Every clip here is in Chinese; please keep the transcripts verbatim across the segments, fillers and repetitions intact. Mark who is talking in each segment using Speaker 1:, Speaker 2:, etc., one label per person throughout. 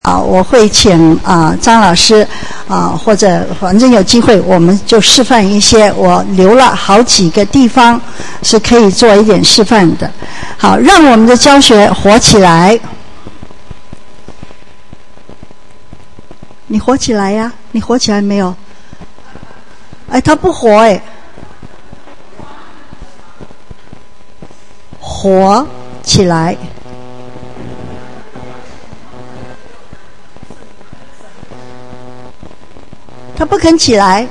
Speaker 1: 啊，我会请啊张老师啊，或者反正有机会，我们就示范一些。我留了好几个地方是可以做一点示范的。好，让我们的教学活起来。你活起来呀？你活起来没有？哎，他不活哎，活起来。他不肯起来。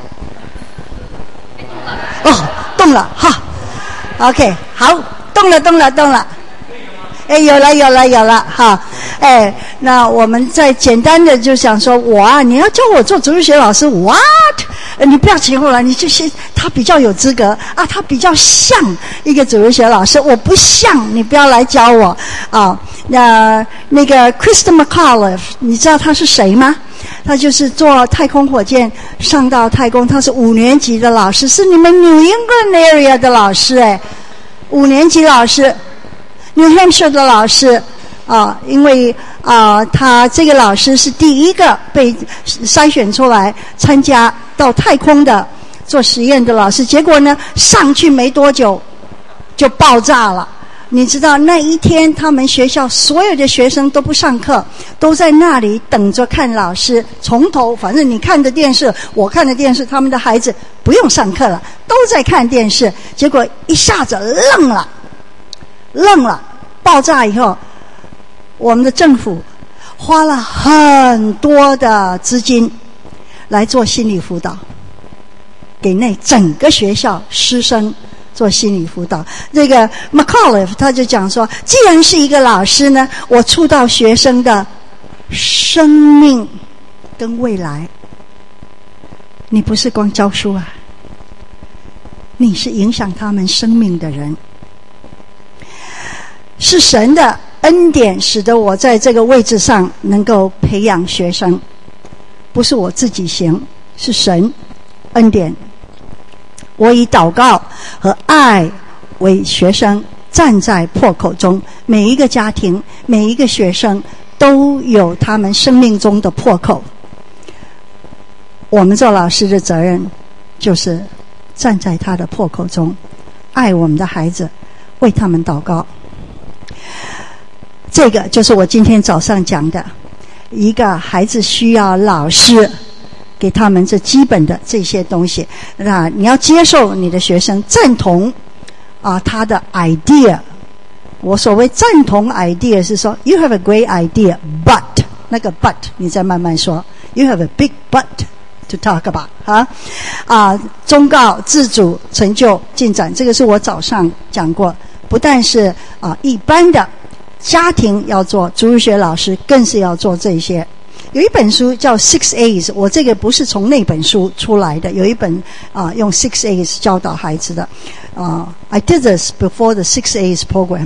Speaker 1: 哦，动了哈 ，OK， 好，动了，动了，动了。哎，有了，有了，有了哈。哎，那我们再简单的就想说，我啊，你要教我做主日学老师 ，what？你不要起哄了，你就先他比较有资格啊，他比较像一个主日学老师，我不像，你不要来教我啊。那那个 Christa McAuliffe， 你知道他是谁吗？他就是坐太空火箭上到太空，他是五年级的老师，是你们 New England area 的老师哎，五年级老师 ，New Hampshire 的老师啊，因为啊，他这个老师是第一个被筛选出来参加到太空的做实验的老师，结果呢上去没多久就爆炸了。你知道那一天他们学校所有的学生都不上课，都在那里等着看老师从头，反正你看的电视我看的电视，他们的孩子不用上课了，都在看电视，结果一下子愣了愣了爆炸以后，我们的政府花了很多的资金来做心理辅导，给那整个学校师生做心理辅导。这个 McAuliffe 他就讲说，既然是一个老师呢，我触到学生的生命跟未来，你不是光教书啊，你是影响他们生命的人。是神的恩典使得我在这个位置上能够培养学生，不是我自己行，是神恩典。我以祷告和爱为学生站在破口中，每一个家庭每一个学生都有他们生命中的破口，我们做老师的责任就是站在他的破口中，爱我们的孩子，为他们祷告。这个就是我今天早上讲的，一个孩子需要老师给他们这基本的这些东西。那你要接受你的学生，赞同啊他的 idea。我所谓赞同 idea 是说 you have a great idea but 那个 but 你再慢慢说 you have a big but to talk about 哈啊忠告自主成就进展，这个是我早上讲过，不但是啊一般的家庭要做，主日学老师更是要做这些。有一本书叫 Six A's， 我这个不是从那本书出来的，有一本啊用 Six A's 教导孩子的啊 I did this before the Six A's program。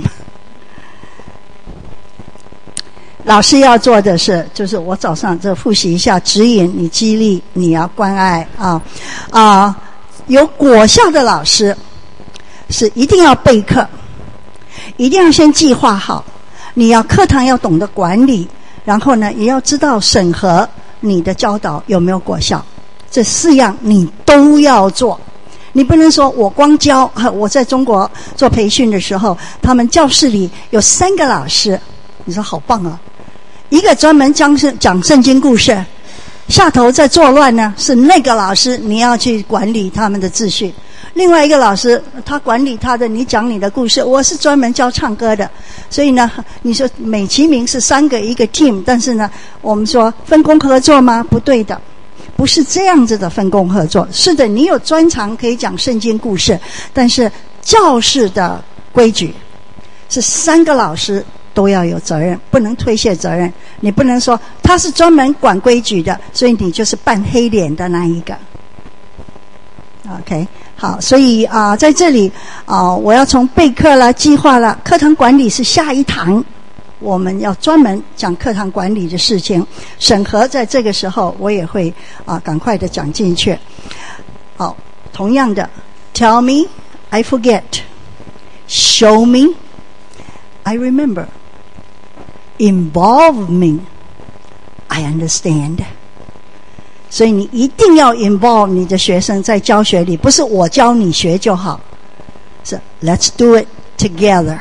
Speaker 1: 老师要做的是，就是我早上这复习一下，指引你，激励你，要关爱啊啊有果效的老师是一定要备课，一定要先计划好，你要课堂要懂得管理，然后呢也要知道审核你的教导有没有果效，这四样你都要做。你不能说我光教，我在中国做培训的时候，他们教室里有三个老师，你说好棒啊，一个专门讲讲圣经故事，下头在作乱呢是那个老师，你要去管理他们的秩序。另外一个老师他管理他的，你讲你的故事，我是专门教唱歌的，所以呢你说美其名是三个一个 team， 但是呢我们说分工合作吗？不对的，不是这样子的分工合作。是的，你有专长可以讲圣经故事，但是教室的规矩是三个老师都要有责任，不能推卸责任。你不能说他是专门管规矩的，所以你就是扮黑脸的那一个。 OK， 好，所以啊、呃，在这里啊、呃，我要从备课了、计划了，课堂管理是下一堂，我们要专门讲课堂管理的事情。审核在这个时候我也会啊、呃，赶快的讲进去。好，同样的 ，Tell me I forget, show me I remember, involve me I understand。所以你一定要 involve 你的学生在教学里，不是我教你学就好，是 Let's do it together。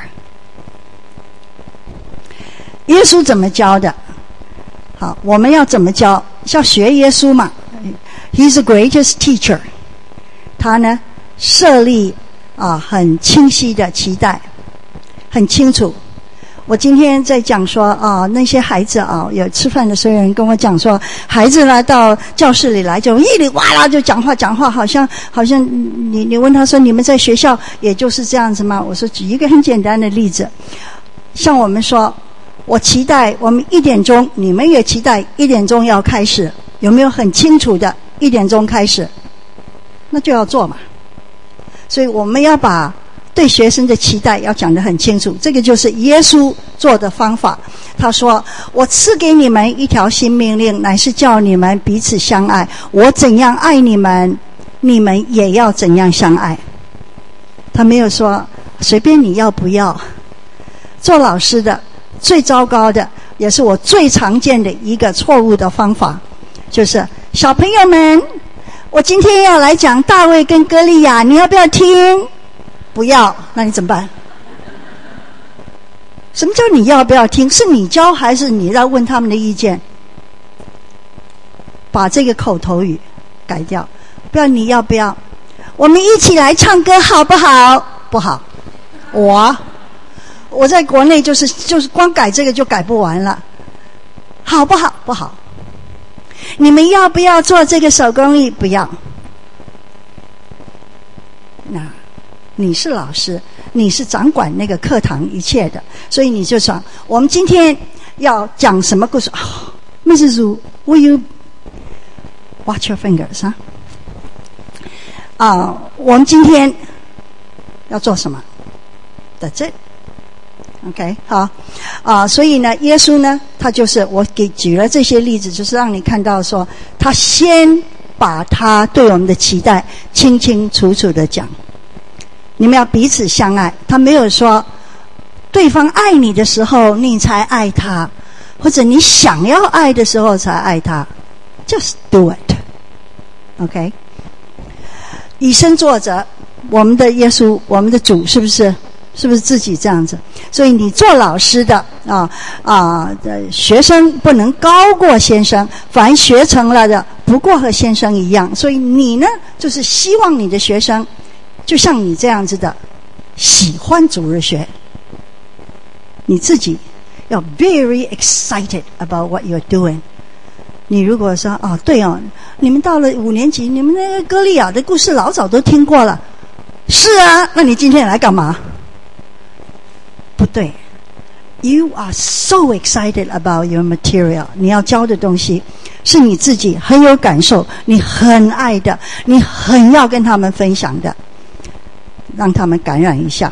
Speaker 1: 耶稣怎么教的？好，我们要怎么教？要学耶稣嘛。He's the greatest teacher。他呢，设立啊很清晰的期待，很清楚。我今天在讲说啊，那些孩子啊，有吃饭的时候有人跟我讲说，孩子呢到教室里来就一里哇啦就讲话讲话，好像好像你你问他说你们在学校也就是这样子吗？我说举一个很简单的例子，像我们说，我期待我们一点钟，你们也期待一点钟要开始，有没有很清楚的一点钟开始？那就要做嘛。所以我们要把对学生的期待要讲得很清楚，这个就是耶稣做的方法。他说，我赐给你们一条新命令，乃是叫你们彼此相爱，我怎样爱你们，你们也要怎样相爱。他没有说随便你要不要。做老师的最糟糕的，也是我最常见的一个错误的方法，就是小朋友们，我今天要来讲大卫跟歌利亚，你要不要听？不要，那你怎么办？什么叫你要不要听？是你教还是你要问他们的意见？把这个口头语改掉，不要你要不要？我们一起来唱歌好不好？不好。我我在国内就是就是光改这个就改不完了，好不好？不好。你们要不要做这个手工艺？不要。那你是老师，你是掌管那个课堂一切的，所以你就说，我们今天要讲什么故事？哦 Missus Wu, will you watch your fingers 啊？啊，我们今天要做什么 ？That's it。OK， 好，啊，所以呢，耶稣呢，他就是我给举了这些例子，就是让你看到说，他先把他对我们的期待清清楚楚的讲。你们要彼此相爱，他没有说对方爱你的时候你才爱他，或者你想要爱的时候才爱他， just do it。 OK， 以身作则，我们的耶稣，我们的主，是不是是不是自己这样子？所以你做老师的啊啊，学生不能高过先生，凡学成了的不过和先生一样。所以你呢，就是希望你的学生就像你这样子的喜欢主日学，你自己要 very excited about what you're doing。 你如果说哦对哦，你们到了五年级，你们那个歌利亚的故事老早都听过了，是啊，那你今天来干嘛？不对， You are so excited about your material， 你要教的东西是你自己很有感受，你很爱的，你很要跟他们分享的，让他们感染一下。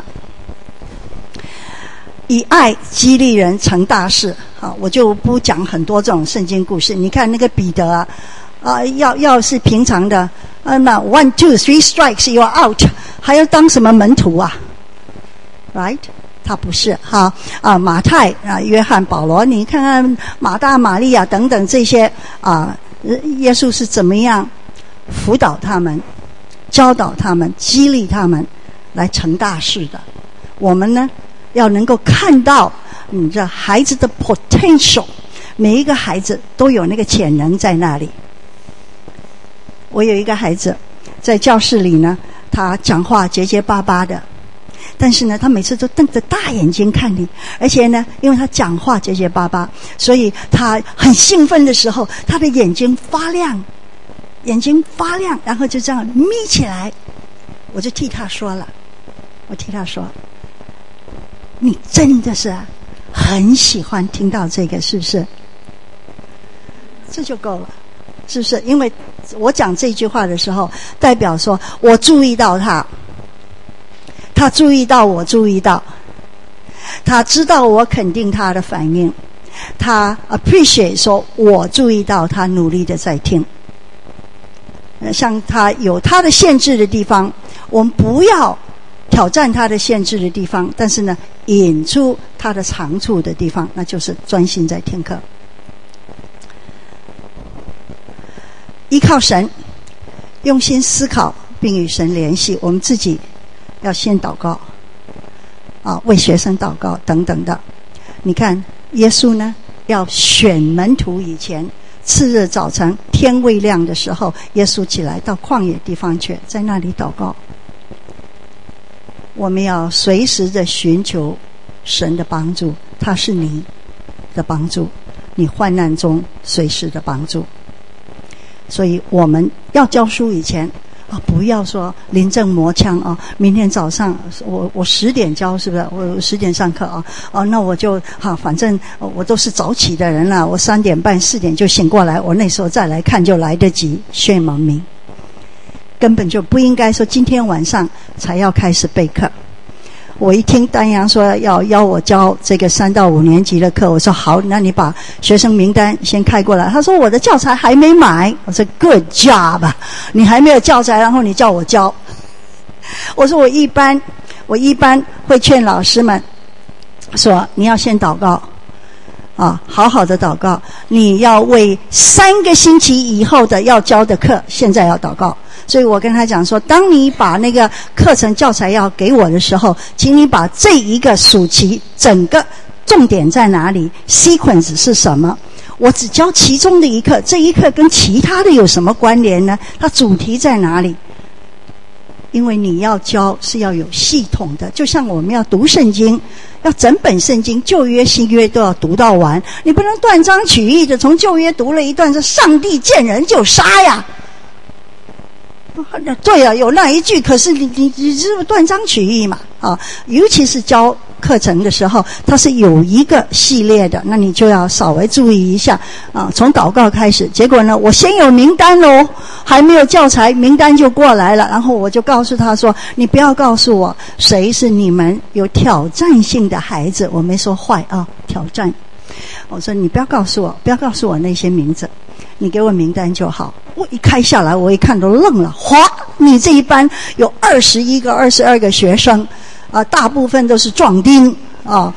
Speaker 1: 以爱激励人成大事。好，我就不讲很多这种圣经故事。你看那个彼得啊，啊，要要是平常的，啊，那 one two three strikes you're out， 还要当什么门徒啊 ？Right？ 他不是哈啊，马太啊，约翰、保罗，你看看马大、玛利亚等等这些啊，耶稣是怎么样辅导他们、教导他们、激励他们来成大事的？我们呢，要能够看到你这孩子的 potential， 每一个孩子都有那个潜能在那里。我有一个孩子在教室里呢，他讲话结结巴巴的，但是呢，他每次都瞪着大眼睛看你，而且呢，因为他讲话结结巴巴，所以他很兴奋的时候，他的眼睛发亮，眼睛发亮，然后就这样眯起来。我就替他说了，我替他说，你真的是很喜欢听到这个，是不是？这就够了，是不是？因为我讲这句话的时候，代表说我注意到他，他注意到我注意到，他知道我肯定他的反应，他 appreciate 说我注意到他努力的在听。像他有他的限制的地方，我们不要挑战他的限制的地方，但是呢，引出他的长处的地方，那就是专心在听课。 依靠神，用心思考并与神联系。我们自己要先祷告啊，为学生祷告等等的。你看耶稣呢，要选门徒以前，次日早晨天未亮的时候，耶稣起来到旷野地方去，在那里祷告。我们要随时的寻求神的帮助，他是你的帮助，你患难中随时的帮助。所以我们要教书以前啊，不要说临阵磨枪啊，明天早上我我十点教，是不是？我十点上课啊，哦，那我就哈，反正我都是早起的人了，我三点半四点就醒过来，我那时候再来看就来得及。shame on me，根本就不应该说今天晚上才要开始备课。我一听丹阳说要邀我教这个三到五年级的课，我说好，那你把学生名单先开过来。他说我的教材还没买。我说 good job， 你还没有教材，然后你叫我教。我说我一般我一般会劝老师们说，你要先祷告啊，好好的祷告，你要为三个星期以后的要教的课现在要祷告。所以我跟他讲说，当你把那个课程教材要给我的时候，请你把这一个暑期整个重点在哪里， sequence 是什么，我只教其中的一课，这一课跟其他的有什么关联呢？它主题在哪里？因为你要教是要有系统的，就像我们要读圣经，要整本圣经旧约新约都要读到完，你不能断章取义的从旧约读了一段，说上帝见人就杀呀。对啊，有那一句，可是你你你是不是断章取义嘛？啊，尤其是教课程的时候，它是有一个系列的，那你就要稍微注意一下啊。从祷告开始，结果呢，我先有名单咯，还没有教材，名单就过来了，然后我就告诉他说，你不要告诉我谁是你们有挑战性的孩子，我没说坏啊，挑战。我说你不要告诉我，不要告诉我那些名字，你给我名单就好。我一开下来，我一看都愣了，哗！你这一班有二十一个、二十二个学生，啊，大部分都是壮丁啊。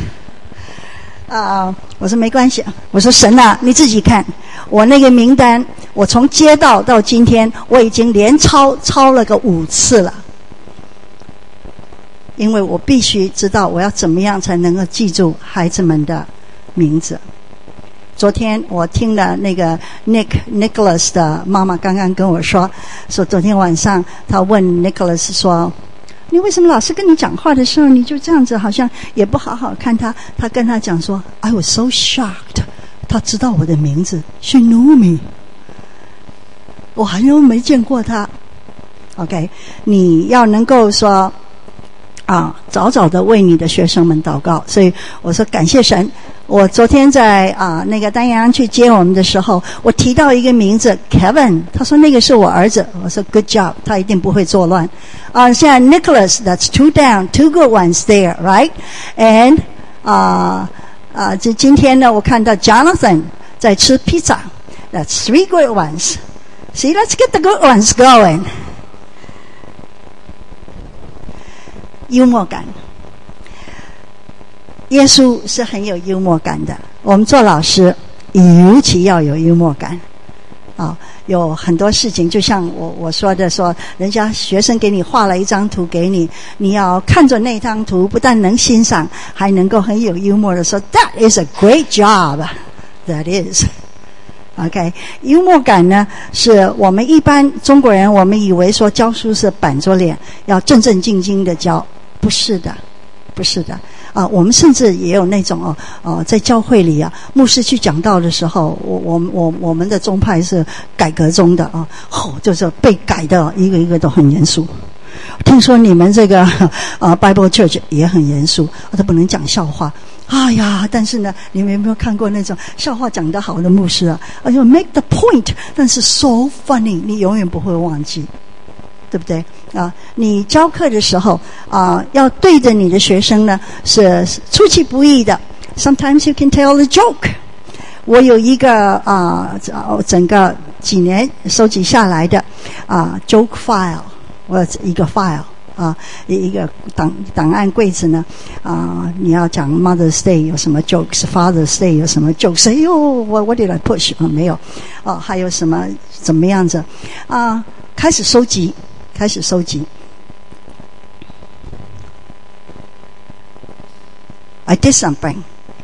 Speaker 1: 啊，我说没关系，我说神啊，你自己看，我那个名单，我从接到到今天，我已经连抄抄了个五次了，因为我必须知道我要怎么样才能够记住孩子们的名字。昨天我听了那个 Nick Nicholas 的妈妈刚刚跟我说，说昨天晚上他问 Nicholas 说，你为什么老师跟你讲话的时候你就这样子，好像也不好好看他。他跟他讲说 I was so shocked， 他知道我的名字， She knew me， 我还都没见过他。 OK， 你要能够说啊，早早的为你的学生们祷告。所以我说感谢神，我昨天在啊那个丹阳去接我们的时候，我提到一个名字 Kevin， 他说那个是我儿子，我说 Good job， 他一定不会作乱。啊，现在 Nicholas， that's two down， two good ones there， right？ And 啊啊，这今天呢，我看到 Jonathan 在吃披萨 ，that's three good ones。See, let's get the good ones going。幽默感，耶稣是很有幽默感的。我们做老师尤其要有幽默感啊！有很多事情，就像我我说的说，人家学生给你画了一张图给你，你要看着那张图，不但能欣赏，还能够很有幽默的说 That is a great job. That is。OK， 幽默感呢，是我们一般中国人，我们以为说教书是板着脸，要正正经经的教，不是的，不是的啊！我们甚至也有那种哦哦，在教会里啊，牧师去讲道的时候，我我我我们的宗派是改革中的啊，哦，就是被改的一个一个都很严肃。听说你们这个呃 Bible Church 也很严肃，他不能讲笑话。哎呀，但是呢，你们有没有看过那种笑话讲得好的牧师啊？哎呦 make the point， 但是 so funny， 你永远不会忘记，对不对啊？你教课的时候啊，要对着你的学生呢是出其不意的。Sometimes you can tell a joke。我有一个啊，整个几年收集下来的啊 joke file， 我有一个 file。 啊，一个档档案柜子呢啊，你要讲 Mother's Day 有什么 jokes， Father's Day 有什么 jokes， 哎呦，我 what did I push 啊？没有啊，还有什么怎么样子啊？开始收集，开始收集。I did something。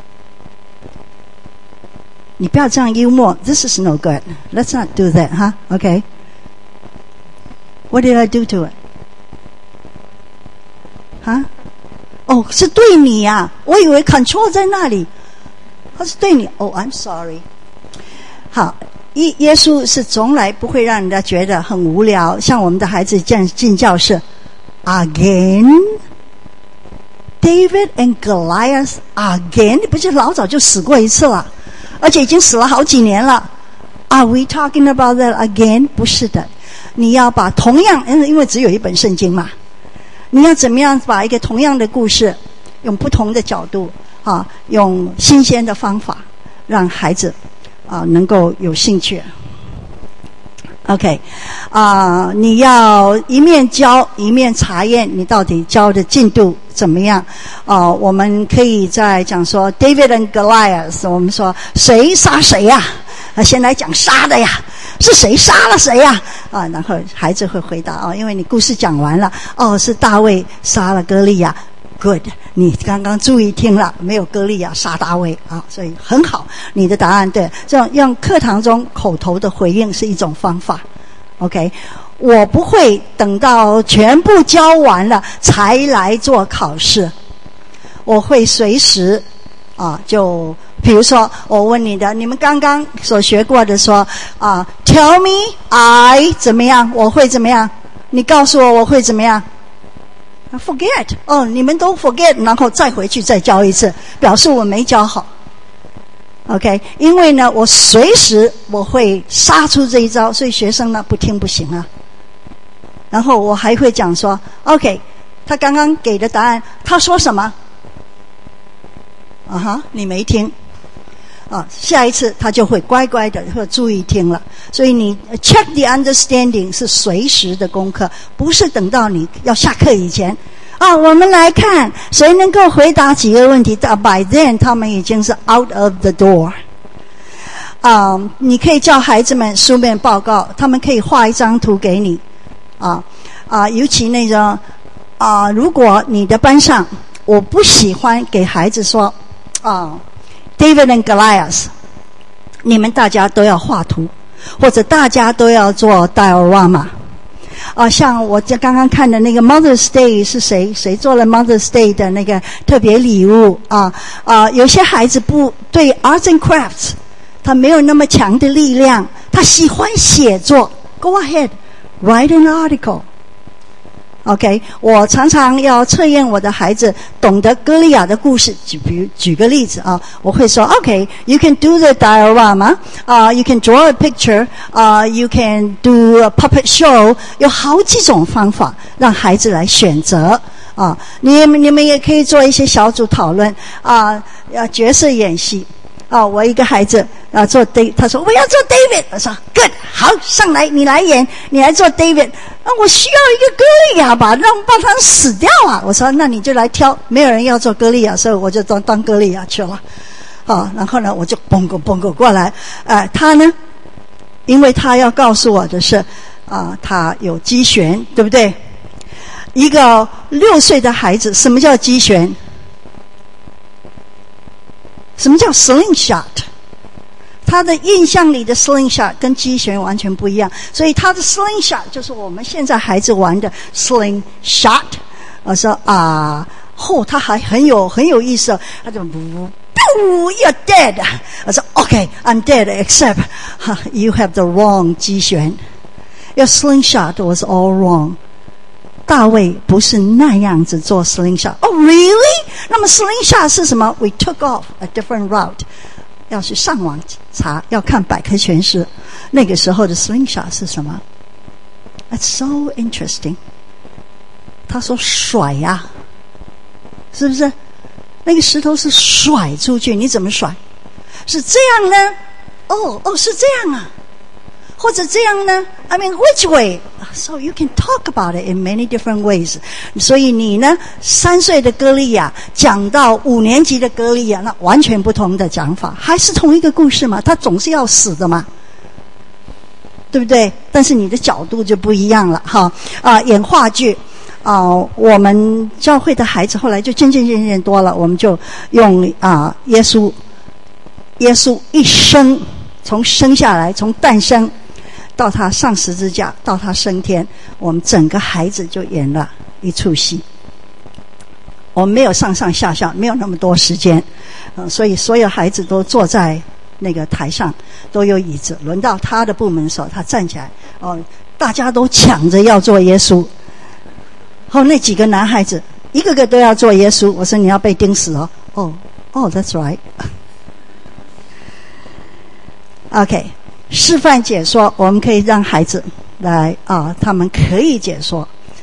Speaker 1: 你不要这样幽默 ，This is no good. Let's not do that, huh? Okay. What did I do to it? 啊？哦，是对你呀、啊！我以为 control 在那里，他是对你。哦、oh, ，I'm sorry. 好，耶耶稣是从来不会让人家觉得很无聊，像我们的孩子进进教室 ，again。David and Goliath again， 不是老早就死过一次了，而且已经死了好几年了。Are we talking about that again？ 不是的，你要把同样，因为只有一本圣经嘛，你要怎么样把一个同样的故事，用不同的角度啊，用新鲜的方法，让孩子啊能够有兴趣。OK， 啊、呃，你要一面教一面查验你到底教的进度怎么样？啊、呃，我们可以在讲说 David and Goliath， 我们说谁杀谁呀、啊？先来讲杀的呀，是谁杀了谁呀？啊，然后孩子会回答哦，因为你故事讲完了，哦，是大卫杀了歌利亚。Good， 你刚刚注意听了，没有歌利亚杀大卫啊，所以很好，你的答案对。这样用课堂中口头的回应是一种方法。OK， 我不会等到全部教完了才来做考试，我会随时啊，就比如说我问你的，你们刚刚所学过的说啊 ，Tell me I 怎么样，我会怎么样？你告诉我我会怎么样？ Forget 哦，你们都 forget， 然后再回去再教一次，表示我没教好。OK， 因为呢，我随时我会杀出这一招，所以学生呢不听不行啊。然后我还会讲说 ，OK， 他刚刚给的答案，他说什么？啊哈，你没听。啊，下一次他就会乖乖的会注意听了。所以你 check the understanding 是随时的功课，不是等到你要下课以前。啊，我们来看谁能够回答几个问题。By then 他们已经是 out of the door。啊，你可以叫孩子们书面报告，他们可以画一张图给你。啊啊，尤其那种啊，如果你的班上，我不喜欢给孩子说啊。David and Goliath， 你们大家都要画图，或者大家都要做 diorama。啊，像我这刚刚看的那个 Mother's Day 是谁？谁做了 Mother's Day 的那个特别礼物啊？啊，有些孩子不对 Arts and Crafts， 他没有那么强的力量，他喜欢写作。Go ahead, write an article。OK， 我常常要测验我的孩子懂得歌利亚的故事。举比举个例子啊，我会说 OK，you can do the diorama， 啊、uh, ，you can draw a picture， 啊、uh, ，you can do a puppet show， 有好几种方法让孩子来选择啊。你你们也可以做一些小组讨论啊，呃，角色演戏。啊，我一个孩子啊做 David， 他说我要做 David， 我说 Good， 好，上来你来演，你来做 David。啊，我需要一个歌利亚吧，让帮他死掉啊！我说那你就来挑，没有人要做歌利亚，所以我就当当歌利亚去了。啊，然后呢，我就蹦过蹦过过来，呃，他呢，因为他要告诉我的是啊，他有机旋，对不对？一个六岁的孩子，什么叫机旋？什么叫 slingshot？ 他的印象里的 slingshot 跟机旋完全不一样，所以他的 slingshot 就是我们现在孩子玩的 slingshot。我说啊，后、哦、他还很有很有意思，他就不不 you're dead。我说 OK I'm dead except you have the wrong 机旋。Your slingshot was all wrong。大卫不是那样子做 slingshot。Oh really？ 那么 slingshot 是什么？ We took off a different route。要去上网查，要看百科全书。那个时候的 slingshot 是什么？ That's so interesting。他说甩呀、啊，是不是？那个石头是甩出去，你怎么甩？是这样呢？哦哦，是这样啊。 或者这样呢 I mean which way? So you can talk about it in many different ways. 所以你呢三岁的歌利亚讲到五年级的歌利亚，那完全不同的讲法，还是同一个故事嘛，他总是要死的嘛，对不对？但是你的角度就不一样了哈。啊，演话剧啊、呃，我们教会的孩子后来就渐渐渐渐多了，我们就用啊、呃、耶稣耶稣一生，从生下来，从诞生到他上十字架，到他升天，我们整个孩子就演了一出戏。我们没有上上下下，没有那么多时间，呃、所以所有孩子都坐在那个台上，都有椅子。轮到他的部门的时候，他站起来，哦，大家都抢着要做耶稣。后那几个男孩子一个个都要做耶稣，我说你要被钉死哦。哦哦 that's right OK 示范解说，我们可以让孩子来啊，他们可以解说。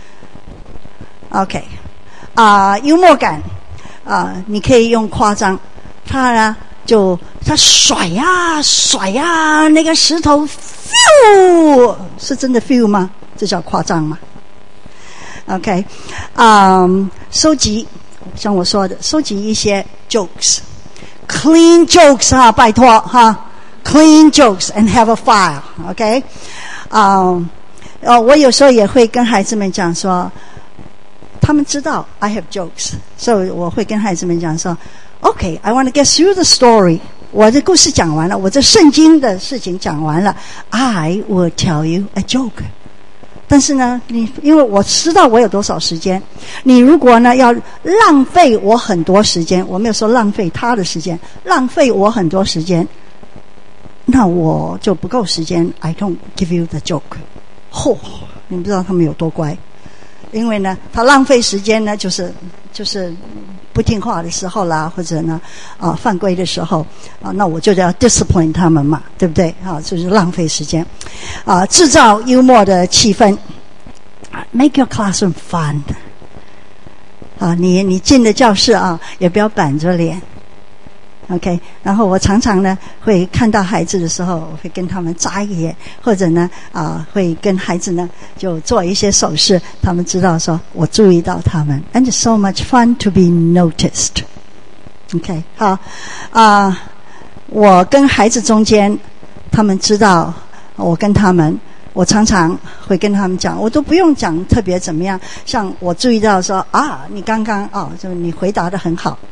Speaker 1: OK 啊，幽默感啊，你可以用夸张，他呢就他甩呀甩呀，那个石头 feel 是真的 feel 吗？这叫夸张吗？ OK 啊、um, 收集像我说的，收集一些 jokes clean jokes 哈，拜托哈， clean jokes and have a file OK 啊、um, 呃，我有时候也会跟孩子们讲说，他们知道 I have jokes， 所以我会跟孩子们讲说 OK I want to get through the story， 我的故事讲完了，我这圣经的事情讲完了， I will tell you a joke。 但是呢，你因为我知道我有多少时间，你如果呢要浪费我很多时间，我没有说浪费他的时间，浪费我很多时间，那我就不够时间 I don't give you the joke。 嚯，你不知道他们有多乖，因为呢他浪费时间呢就是就是不听话的时候啦，或者呢啊犯规的时候啊，那我就要 discipline 他们嘛，对不对啊？就是浪费时间啊，制造幽默的气氛 ，make your classroom fun 啊，你你进了教室啊，也不要板着脸 ，OK。然后我常常呢会看到孩子的时候，我会跟他们眨一眼，或者呢啊会跟孩子呢就做一些手势，他们知道说我注意到他们 ，and so much fun to be noticed。OK， 好啊，我跟孩子中间，他们知道我跟他们，我常常会跟他们讲，我都不用讲特别怎么样，像我注意到说啊，你刚刚哦，就你回答得很好。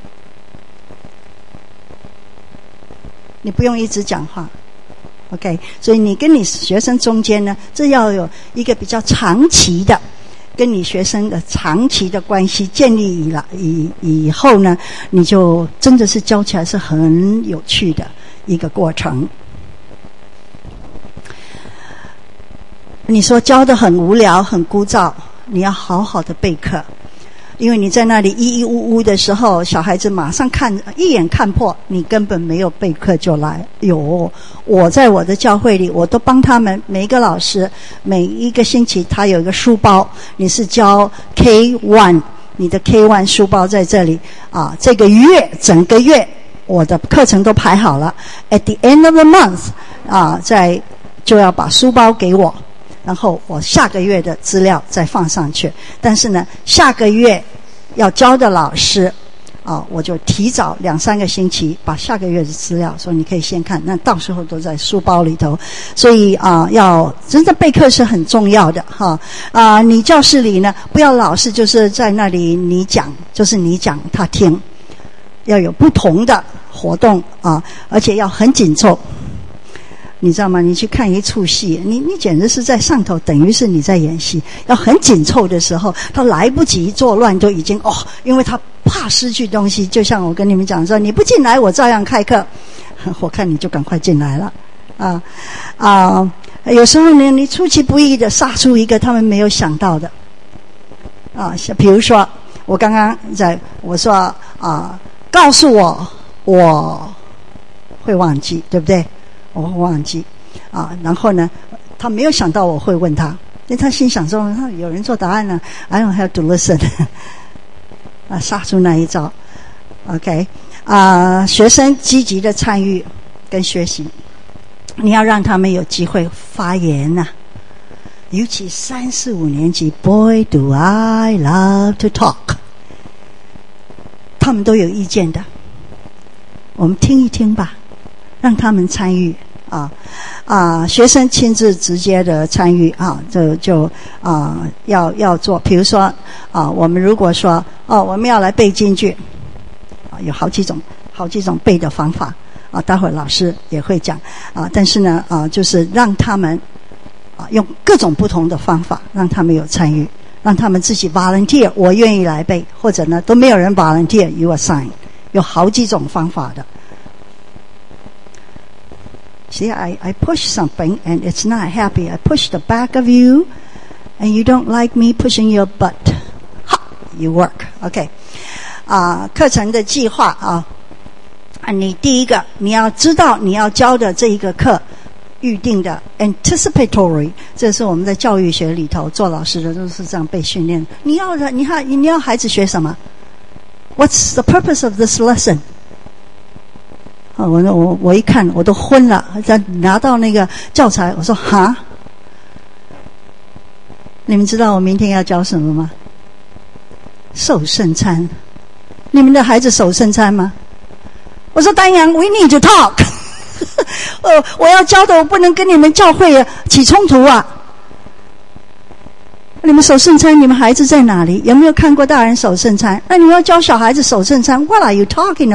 Speaker 1: 你不用一直讲话 OK， 所以你跟你学生中间呢，这要有一个比较长期的跟你学生的长期的关系建立以来以以后呢，你就真的是教起来是很有趣的一个过程。你说教得很无聊很枯燥，你要好好的备课，因为你在那里咿咿呜呜的时候，小孩子马上看一眼看破，你根本没有备课就来。有我在我的教会里，我都帮他们每一个老师每一个星期他有一个书包，你是教 K 一， 你的 K 一 书包在这里啊，这个月整个月我的课程都排好了， at the end of the month 啊，在就要把书包给我，然后我下个月的资料再放上去。但是呢，下个月要教的老师啊，我就提早两三个星期把下个月的资料说你可以先看，那到时候都在书包里头。所以啊，要真的备课是很重要的哈啊！你教室里呢，不要老是就是在那里你讲，就是你讲他听，要有不同的活动啊，而且要很紧凑。你知道吗？你去看一出戏，你你简直是在上头，等于是你在演戏。要很紧凑的时候，他来不及作乱，就已经哦，因为他怕失去东西。就像我跟你们讲说，你不进来，我照样开课。我看你就赶快进来了，啊啊！有时候呢，你出其不意的杀出一个他们没有想到的，啊，比如说我刚刚在我说啊，告诉我我会忘记，对不对？我会忘记啊，然后呢他没有想到我会问他，因为他心想说有人做答案呢 I don't have to listen 啊，杀出那一招 OK 啊，学生积极的参与跟学习，你要让他们有机会发言啊，尤其三四五年级 ，Boy do I love to talk， 他们都有意见的。我们听一听吧，让他们参与啊啊，学生亲自直接的参与啊，就就啊要要做，比如说啊，我们如果说哦，我们要来背京剧啊，有好几种好几种背的方法啊，待会儿老师也会讲啊，但是呢啊，就是让他们啊用各种不同的方法，让他们有参与，让他们自己 volunteer， 我愿意来背，或者呢都没有人 volunteer， you assign， 有好几种方法的。See, I, I push something and it's not happy. I push the back of you and you don't like me pushing your butt. Ha! You work. OK. 啊，课程的计划啊，啊，你第一个你要知道你要教的这一个课预定的 anticipatory， 这是我们在教育学里头做老师的都是这样被训练。你要的，你看你要孩子学什么 ？What's the purpose of this lesson？啊，我我我一看我都昏了，在拿到那个教材，我说哈，你们知道我明天要教什么吗？守圣餐。你们的孩子守圣餐吗？我说丹阳 ，We need to talk 呃，我要教的我不能跟你们教会起冲突啊。你们守圣餐，你们孩子在哪里？有没有看过大人守圣餐？那你要教小孩子守圣餐 ，What are you talking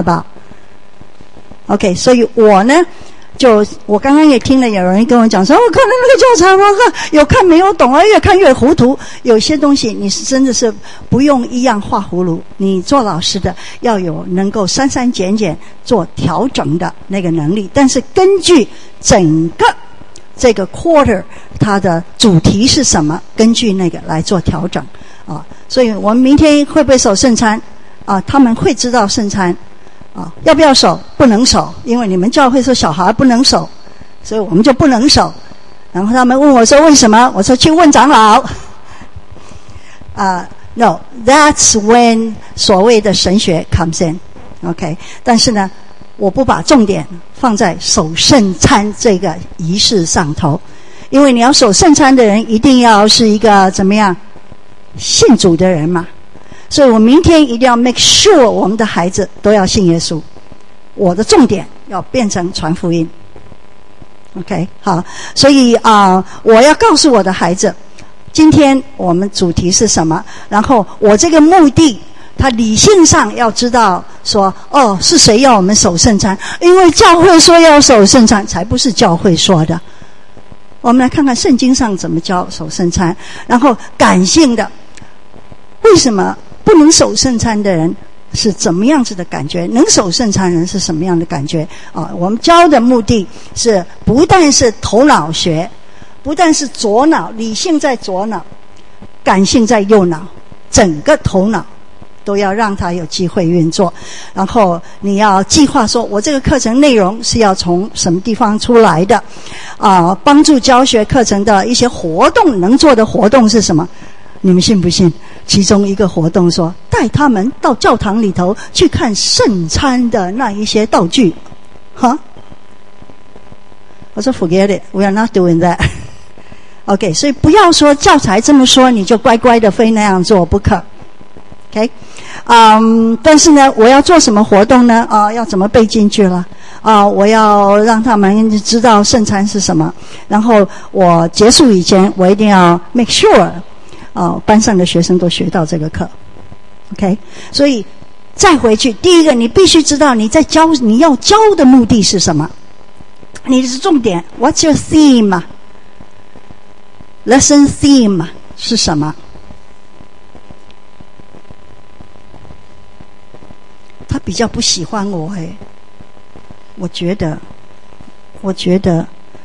Speaker 1: about？OK， 所以我呢，就我刚刚也听了有人跟我讲说，我看了那个教材，我看有看没有懂啊，越看越糊涂。有些东西你是真的是不用一样画葫芦，你做老师的要有能够删删减减做调整的那个能力。但是根据整个这个 quarter 它的主题是什么，根据那个来做调整啊。所以我们明天会不会守圣餐啊？他们会知道圣餐。啊，要不要守？不能守，因为你们教会说小孩不能守，所以我们就不能守。然后他们问我说为什么？我说去问长老。啊、uh, ，No, that's when 所谓的神学 comes in，OK、okay? 但是呢，我不把重点放在守圣餐这个仪式上头，因为你要守圣餐的人一定要是一个怎么样信主的人嘛。所以我明天一定要 make sure 我们的孩子都要信耶稣。我的重点要变成传福音。OK， 好，所以啊、呃，我要告诉我的孩子，今天我们主题是什么？然后我这个目的，他理性上要知道说，哦，是谁要我们守圣餐？因为教会说要守圣餐，才不是教会说的。我们来看看圣经上怎么教守圣餐，然后感性的，为什么？不能守圣餐的人是怎么样子的感觉？能守圣餐人是什么样的感觉？啊，我们教的目的是不但是头脑学，不但是左脑，理性在左脑，感性在右脑，整个头脑都要让它有机会运作。然后你要计划说，我这个课程内容是要从什么地方出来的？啊，帮助教学课程的一些活动，能做的活动是什么？你们信不信？其中一个活动说，带他们到教堂里头去看圣餐的那一些道具。哈，我说 forget it, we are not doing that. OK， 所以不要说教材这么说，你就乖乖的非那样做不可。OK， 嗯，但是呢，我要做什么活动呢？啊，要怎么背进去了？啊，我要让他们知道圣餐是什么。然后我结束以前，我一定要 make sure。哦，班上的学生都学到这个课 ，OK， 所以再回去，第一个你必须知道你在教你要教的目的是什么，你的重点 ，What's your theme？ Lesson theme 是什么？他比较不喜欢我哎，我觉得，我觉得。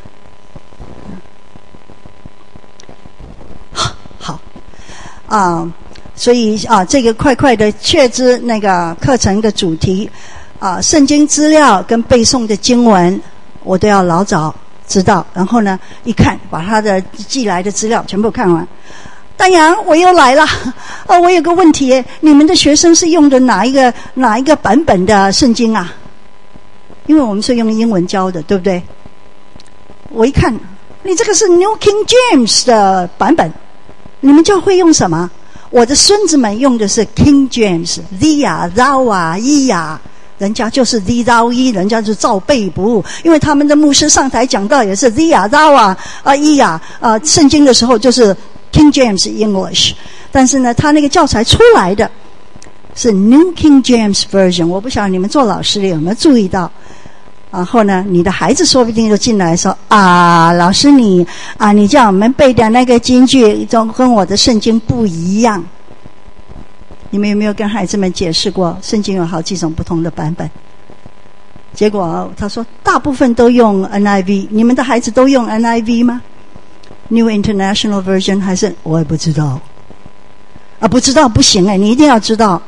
Speaker 1: 啊，所以啊，这个快快的确知那个课程的主题啊，圣经资料跟背诵的经文，我都要老早知道。然后呢，一看把他的寄来的资料全部看完。丹阳，我又来了啊！我有个问题，你们的学生是用的哪一个哪一个版本的圣经啊？因为我们是用英文教的，对不对？我一看你这个是 New King James 的版本，你们教会用什么？我的孙子们用的是 King James， thee 啊 thou 啊 ye 啊，人家就是 thee thou ye， 人家就照背不误，因为他们的牧师上台讲道也是 thee 啊 thou 啊啊 ye 啊啊，圣经的时候就是 King James English， 但是呢他那个教材出来的是 New King James Version， 我不晓得你们做老师的有没有注意到。然后呢你的孩子说不定就进来说啊，老师你啊你叫我们背的那个经句都跟我的圣经不一样。你们有没有跟孩子们解释过圣经有好几种不同的版本？结果他说大部分都用 N I V， 你们的孩子都用 N I V 吗？ New International Version 还是我也不知道啊，不知道不行哎，你一定要知道。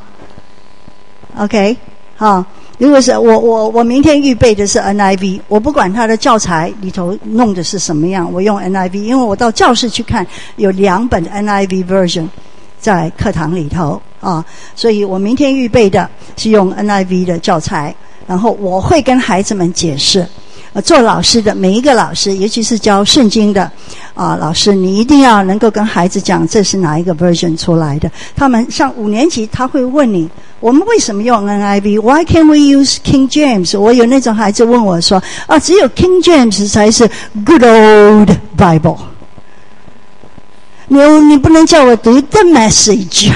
Speaker 1: OK 好，如果是我我我明天预备的是 N I V， 我不管他的教材里头弄的是什么样，我用 N I V， 因为我到教室去看有两本 N I V version 在课堂里头啊，所以我明天预备的是用 N I V 的教材，然后我会跟孩子们解释。呃，做老师的每一个老师，尤其是教圣经的啊老师，你一定要能够跟孩子讲这是哪一个 version 出来的。他们上五年级他会问你，我们为什么用 N I V？ Why can't we use King James？ 我有那种孩子问我说啊，只有 King James 才是 good old Bible。你你不能叫我读 The Message，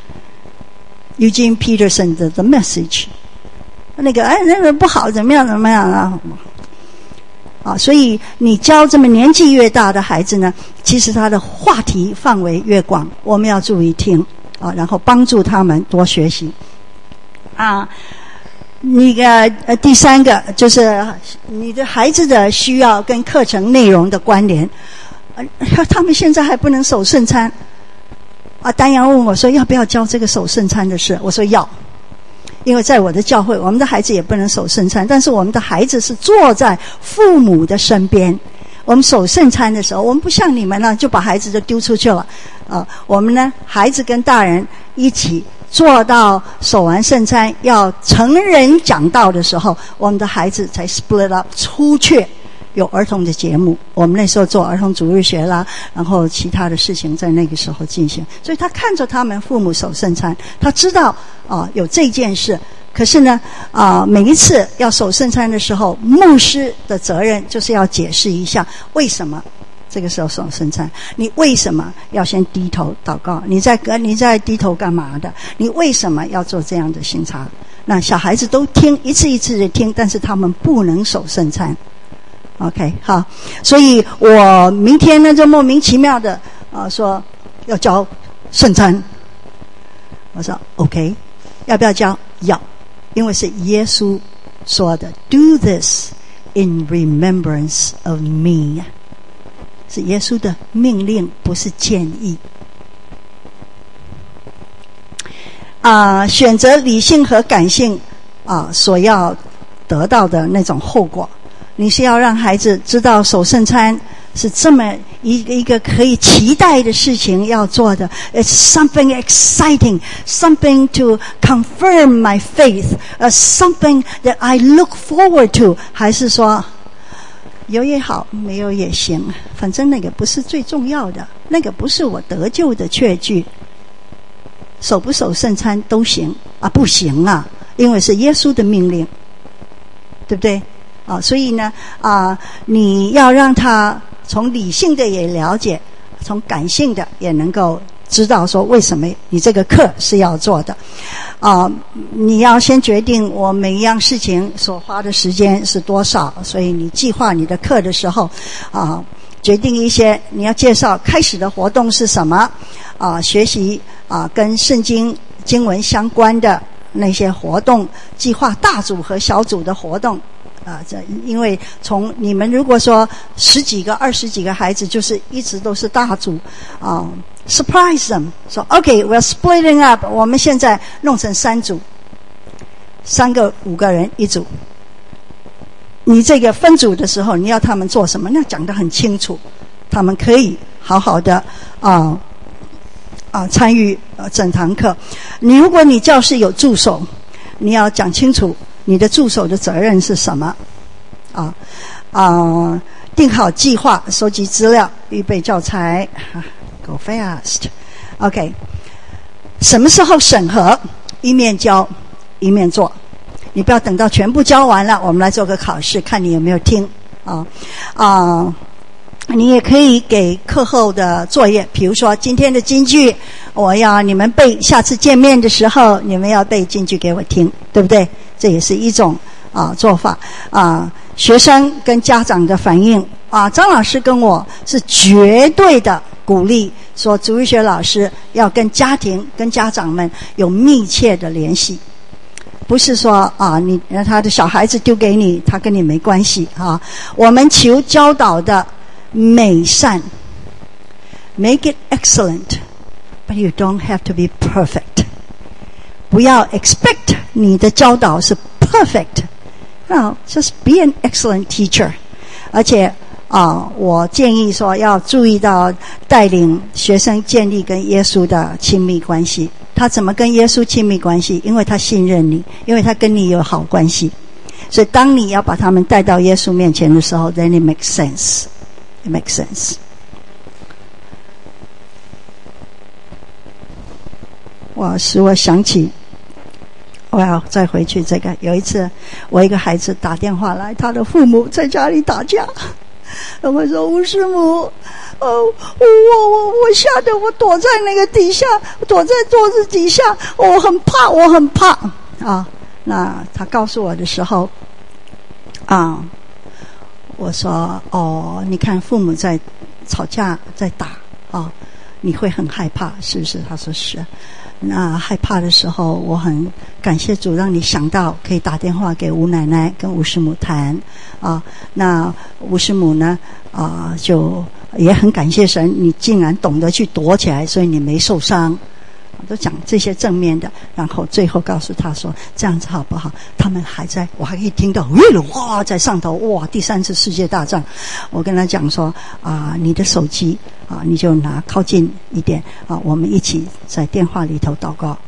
Speaker 1: Eugene Peterson 的 The Message， 那个哎那个不好，怎么样怎么样啊？啊，所以你教这么年纪越大的孩子呢，其实他的话题范围越广，我们要注意听啊，然后帮助他们多学习。啊，那个呃，第三个就是你的孩子的需要跟课程内容的关联。呃，他们现在还不能守圣餐啊。丹阳问我说要不要教这个守圣餐的事，我说要。因为在我的教会，我们的孩子也不能守圣餐，但是我们的孩子是坐在父母的身边。我们守圣餐的时候，我们不像你们呢，就把孩子就丢出去了。呃，我们呢，孩子跟大人一起做到守完圣餐，要成人讲道的时候，我们的孩子才 split up 出去。有儿童的节目，我们那时候做儿童主日学啦，然后其他的事情在那个时候进行，所以他看着他们父母守圣餐，他知道啊、呃、有这件事。可是呢啊、呃、每一次要守圣餐的时候，牧师的责任就是要解释一下为什么这个时候守圣餐，你为什么要先低头祷告，你在你在低头干嘛的，你为什么要做这样的行查。那小孩子都听，一次一次的听，但是他们不能守圣餐。OK 好，所以我明天呢就莫名其妙的啊说要教圣餐，我说 OK， 要不要教？要，因为是耶稣说的 Do this in remembrance of me， 是耶稣的命令，不是建议。啊、呃，选择理性和感性啊、呃、所要得到的那种后果。你是要让孩子知道守圣餐是这么一个一个可以期待的事情要做的。It's something exciting, something to confirm my faith, uh, something that I look forward to。还是说有也好，没有也行，反正那个不是最重要的，那个不是我得救的确据。守不守圣餐都行啊，不行啊，因为是耶稣的命令，对不对？啊，所以呢，啊，你要让他从理性的也了解，从感性的也能够知道说为什么你这个课是要做的。啊，你要先决定我每一样事情所花的时间是多少，所以你计划你的课的时候，啊，决定一些你要介绍开始的活动是什么，啊，学习啊跟圣经经文相关的那些活动，计划大组和小组的活动。啊，这因为从你们如果说十几个、二十几个孩子，就是一直都是大组啊 ，surprise them， 说 OK，we're splitting up， 我们现在弄成三组，三个、五个人一组。你这个分组的时候，你要他们做什么？那讲得很清楚，他们可以好好的啊啊参与呃整堂课。你如果你教室有助手，你要讲清楚。你的助手的责任是什么？啊啊， 定好计划，收集资料，预备教材 Go fast OK 什么时候审核？一面教一面做，你不要等到全部教完了我们来做个考试，看你有没有听啊啊！你也可以给课后的作业，比如说今天的金句我要你们背，下次见面的时候你们要背金句给我听，对不对？这也是一种啊做法啊。学生跟家长的反应啊，张老师跟我是绝对的鼓励，说主日学老师要跟家庭跟家长们有密切的联系，不是说啊你他的小孩子丢给你他跟你没关系啊。我们求教导的美善 make it excellent but you don't have to be perfect， 不要 expect 你的教导是 perfect no just be an excellent teacher。 而且啊，我建议说要注意到带领学生建立跟耶稣的亲密关系。他怎么跟耶稣亲密关系？因为他信任你，因为他跟你有好关系，所以当你要把他们带到耶稣面前的时候 then it makes sense it makes sense。 哇，使我想起我要再回去这个，有一次我一个孩子打电话来，他的父母在家里打架，然后说吴师母哦，我我我吓得我躲在那个底下，躲在桌子底下，我很怕我很怕啊。那他告诉我的时候啊，我说哦，你看父母在吵架在打啊，你会很害怕是不是？他说是。那害怕的时候我很感谢主让你想到可以打电话给吴奶奶跟吴师母谈啊。那吴师母呢啊就也很感谢神你竟然懂得去躲起来，所以你没受伤，都讲这些正面的。然后最后告诉他说这样子好不好？他们还在，我还可以听到哇在上头，哇第三次世界大战。我跟他讲说啊，你的手机啊你就拿靠近一点啊，我们一起在电话里头祷告。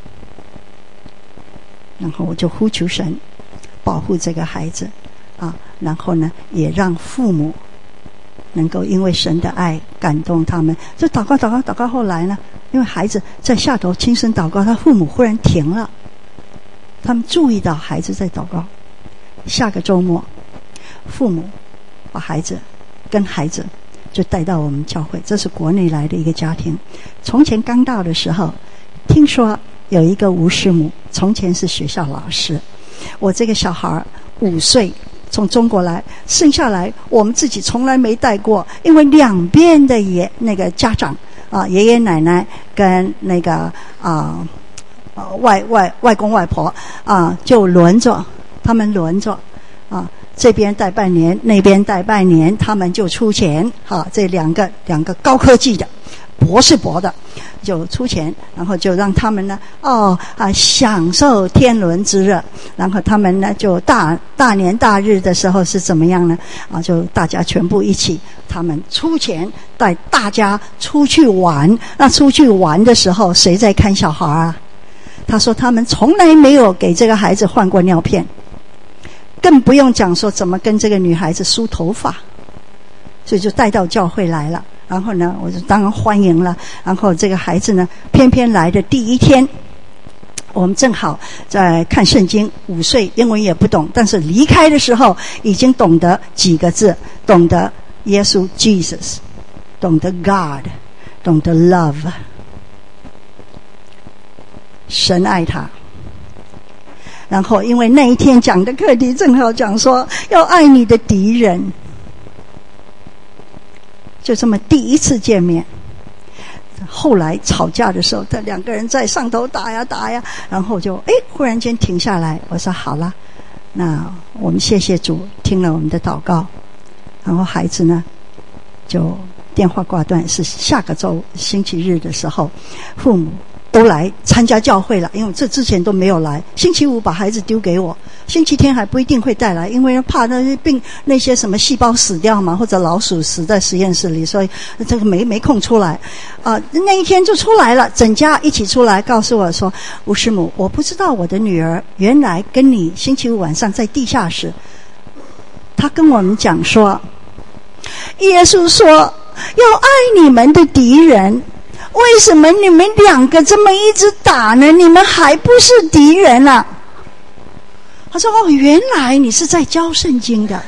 Speaker 1: 然后我就呼求神保护这个孩子啊，然后呢也让父母能够因为神的爱感动他们，就祷告祷告祷告。后来呢，因为孩子在下头轻声祷告，他父母忽然停了，他们注意到孩子在祷告。下个周末父母把孩子跟孩子就带到我们教会，这是国内来的一个家庭。从前刚到的时候听说有一个吴师母，从前是学校老师，我这个小孩五岁从中国来，生下来我们自己从来没带过，因为两边的爷那个家长啊，爷爷奶奶跟那个啊外外外公外婆啊，就轮着，他们轮着啊，这边带半年，那边带半年，他们就出钱啊，这两个两个高科技的博士博的就出钱，然后就让他们呢哦啊享受天伦之乐。然后他们呢就大大年大日的时候是怎么样呢？啊，就大家全部一起，他们出钱带大家出去玩。那出去玩的时候谁在看小孩啊？他说他们从来没有给这个孩子换过尿片，更不用讲说怎么跟这个女孩子梳头发，所以就带到教会来了。然后呢我就当然欢迎了。然后这个孩子呢偏偏来的第一天，我们正好在看圣经，五岁英文也不懂，但是离开的时候已经懂得几个字，懂得耶稣 Jesus， 懂得 God， 懂得 Love， 神爱他。然后因为那一天讲的课题正好讲说要爱你的敌人，就这么第一次见面。后来吵架的时候，他两个人在上头打呀打呀，然后就诶忽然间停下来。我说好了，那我们谢谢主听了我们的祷告。然后孩子呢就电话挂断，是下个周星期日的时候，父母都来参加教会了，因为这之前都没有来。星期五把孩子丢给我，星期天还不一定会带来，因为怕那些病那些什么细胞死掉嘛，或者老鼠死在实验室里，所以这个没没空出来啊、呃。那一天就出来了，整家一起出来告诉我说，吴师母，我不知道我的女儿原来跟你星期五晚上在地下室，她跟我们讲说耶稣说要爱你们的敌人，为什么你们两个这么一直打呢？你们还不是敌人啊？他说哦，原来你是在教圣经的，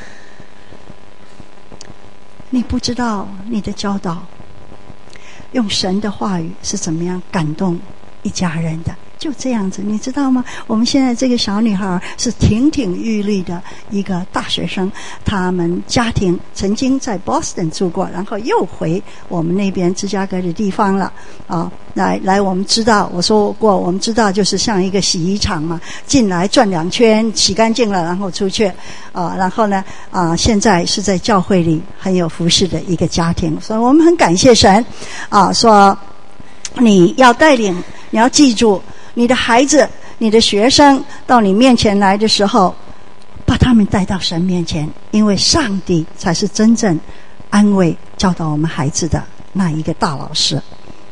Speaker 1: 你不知道你的教导用神的话语是怎么样感动一家人的，就这样子，你知道吗？我们现在这个小女孩是亭亭玉立的一个大学生，他们家庭曾经在 Boston 住过，然后又回我们那边芝加哥的地方了啊。来来，我们知道，我说过，我们知道就是像一个洗衣厂嘛，进来转两圈，洗干净了，然后出去啊。然后呢啊，现在是在教会里很有服侍的一个家庭，所以我们很感谢神啊，说你要带领，你要记住。你的孩子你的学生到你面前来的时候，把他们带到神面前，因为上帝才是真正安慰教导我们孩子的那一个大老师。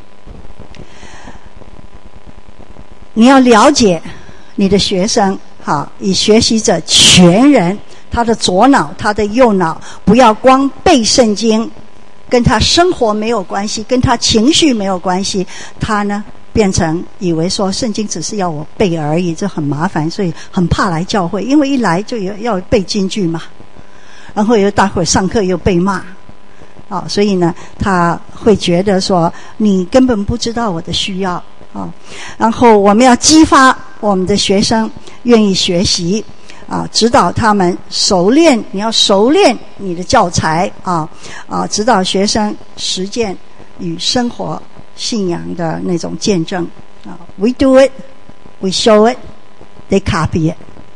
Speaker 1: 你要了解你的学生，好，以学习者全人，他的左脑他的右脑不要光背圣经，跟他生活没有关系，跟他情绪没有关系，他呢变成以为说圣经只是要我背而已，这很麻烦，所以很怕来教会，因为一来就有要背金句嘛，然后又大会上课又被骂啊，所以呢他会觉得说你根本不知道我的需要啊。然后我们要激发我们的学生愿意学习啊，指导他们熟练，你要熟练你的教材啊啊，指导学生实践与生活信仰的那种见证啊 ，We do it, we show it, they copy it。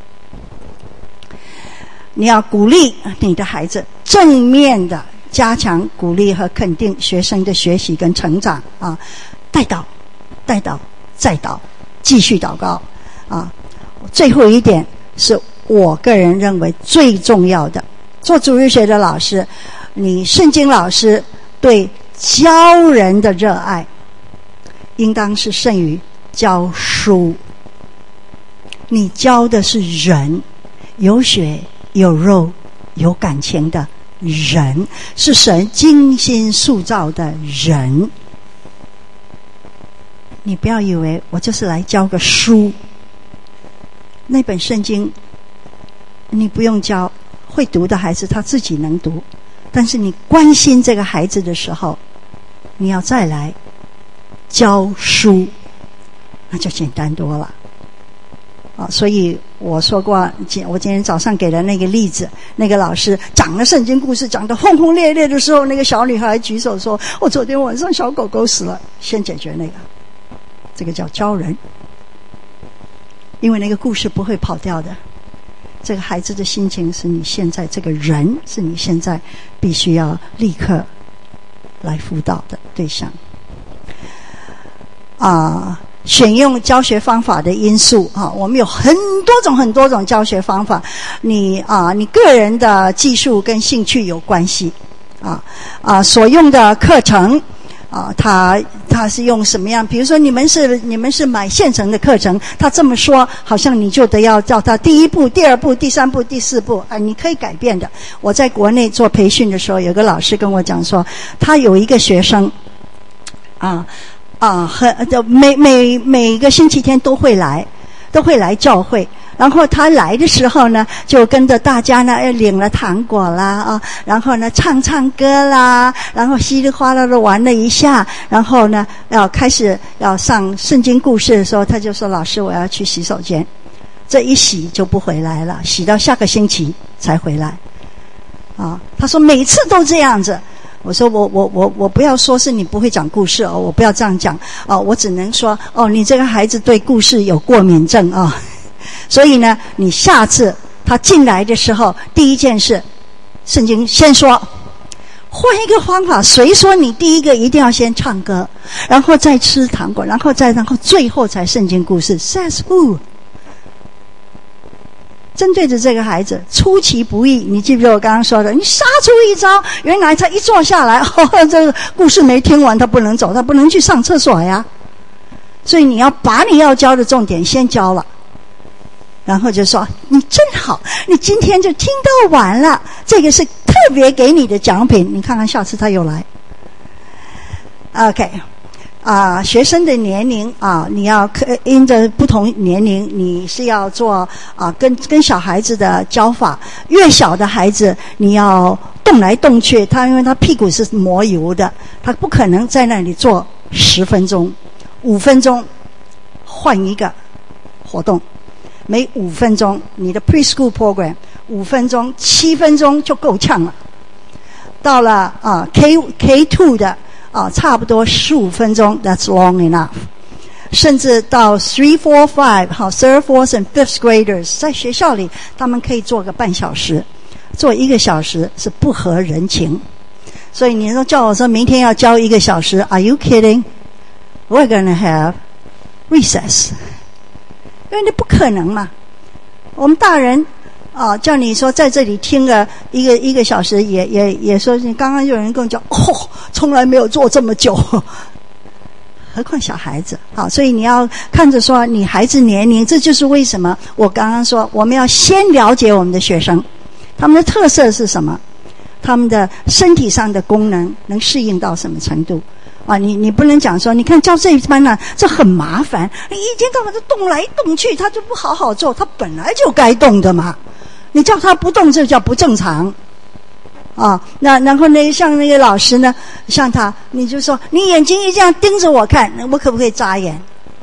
Speaker 1: 你要鼓励你的孩子，正面的加强鼓励和肯定学生的学习跟成长啊，带导，带导，再导，继续祷告啊。最后一点是我个人认为最重要的，做主日学的老师，你圣经老师对教人的热爱应当是胜于教书。你教的是人，有血有肉有感情的人，是神精心塑造的人。你不要以为我就是来教个书，那本圣经你不用教，会读的孩子他自己能读，但是你关心这个孩子的时候，你要再来教书，那就简单多了啊。所以我说过，我今天早上给的那个例子，那个老师讲了圣经故事讲得轰轰烈烈的时候，那个小女孩举手说我昨天晚上小狗狗死了，先解决那个，这个叫教人，因为那个故事不会跑掉的。这个孩子的心情是你现在这个人，是你现在必须要立刻来辅导的对象啊。选用教学方法的因素啊，我们有很多种很多种教学方法，你啊，你个人的技术跟兴趣有关系啊啊，所用的课程啊，他他是用什么样？比如说你们是你们是买现成的课程，他这么说，好像你就得要叫他第一步、第二步、第三步、第四步啊，你可以改变的。我在国内做培训的时候，有个老师跟我讲说，他有一个学生啊。啊，很每每每个星期天都会来，都会来教会。然后他来的时候呢，就跟着大家呢，领了糖果啦啊，然后呢唱唱歌啦，然后稀里哗啦的玩了一下，然后呢要开始要上圣经故事的时候，他就说：“老师，我要去洗手间。”这一洗就不回来了，洗到下个星期才回来。啊，他说每次都这样子。我说我我我我不要说是你不会讲故事哦，我不要这样讲哦，我只能说哦，你这个孩子对故事有过敏症啊、哦，所以呢，你下次他进来的时候，第一件事，圣经先说，换一个方法，谁说你第一个一定要先唱歌，然后再吃糖果，然后再然后最后才圣经故事 ？Says who？针对着这个孩子出其不意，你记不记得我刚刚说的？你杀出一招，原来他一坐下来，哦，这个故事没听完，他不能走，他不能去上厕所呀。所以你要把你要教的重点先教了，然后就说你真好，你今天就听到完了，这个是特别给你的奖品，你看看下次他又来。OK。啊，学生的年龄啊，你要因着不同年龄，你是要做啊，跟跟小孩子的教法。越小的孩子，你要动来动去，他因为他屁股是磨油的，他不可能在那里做十分钟、五分钟，换一个活动。每五分钟，你的 preschool program 五分钟、七分钟就够呛了。到了啊 K K two 的。啊，差不多十五分钟 ，That's long enough。甚至到 three, four, five， 好 ，third, fourth and fifth graders， 在学校里，他们可以做个半小时，做一个小时是不合人情。所以你说叫我说明天要教一个小时 ，Are you kidding? We're gonna have recess， 因为那不可能嘛。我们大人。啊，叫你说在这里听个一个一个小时也，也也也说，你刚刚有人跟我讲，哦，从来没有做这么久，何况小孩子。好，所以你要看着说你孩子年龄，这就是为什么我刚刚说我们要先了解我们的学生，他们的特色是什么，他们的身体上的功能能适应到什么程度。啊，你你不能讲说，你看教这一班呢、啊，这很麻烦，你一天到晚都动来动去，他就不好好做，他本来就该动的嘛。你叫他不动，这叫不正常啊。那然后呢，像那个老师呢，像他，你就说你眼睛一这样盯着我看，我可不可以眨眼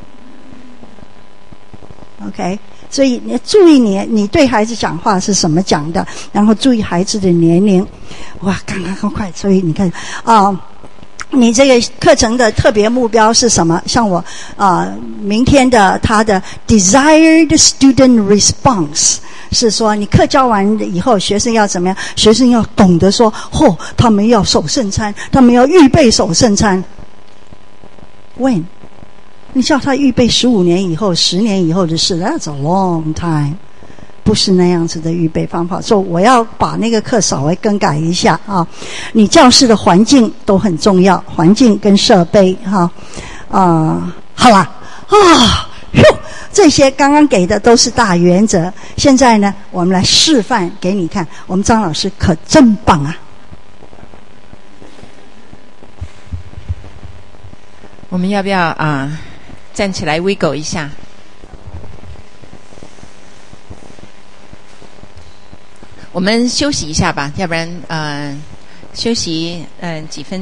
Speaker 1: ？OK， 所以你注意你你对孩子讲话是什么讲的，然后注意孩子的年龄。哇，刚刚好快，所以你看啊。你这个课程的特别目标是什么？像我啊、呃，明天的他的 desired student response 是说，你课教完以后，学生要怎么样？学生要懂得说，哦，他们要守圣餐，他们要预备守圣餐。When？ 你叫他预备十五年以后、十年以后的事 ，That's a long time。不是那样子的预备方法，所以我要把那个课稍微更改一下啊。你教室的环境都很重要，环境跟设备哈啊、呃，好啦啊，这些刚刚给的都是大原则。现在呢，我们来示范给你看，我们张老师可真棒啊！
Speaker 2: 我们要不要啊、呃、站起来 wiggle 一下？我们休息一下吧，要不然呃休息嗯、呃、几分